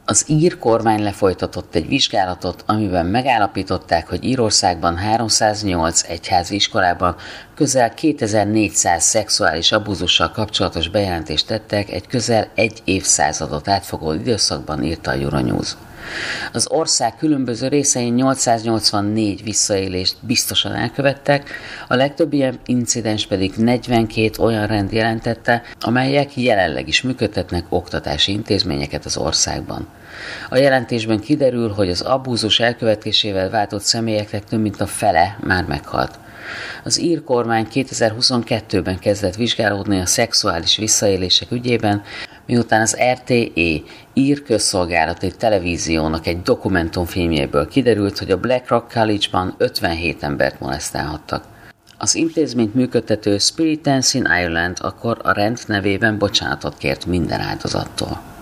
Az ír kormány lefolytatott egy vizsgálatot, amiben megállapították, hogy Írországban 308 egyházi iskolában közel 2400 szexuális abúzussal kapcsolatos bejelentést tettek egy közel egy évszázadot átfogó időszakban, írta a Euronews. Az ország különböző részein 884 visszaélést biztosan elkövettek, a legtöbb ilyen incidens pedig 42 olyan rend jelentette, amelyek jelenleg is működtetnek oktatási intézményeket az országban. A jelentésben kiderül, hogy az abúzus elkövetésével váltott személyeknek több mint a fele már meghalt. Az ír kormány 2022-ben kezdett vizsgálódni a szexuális visszaélések ügyében, miután az RTE ír közszolgálati televíziónak egy dokumentumfilmjéből kiderült, hogy a Blackrock College-ban 57 embert molesztálhattak. Az intézményt működtető Spirit Dance in Ireland akkor a rend nevében bocsánatot kért minden áldozattól.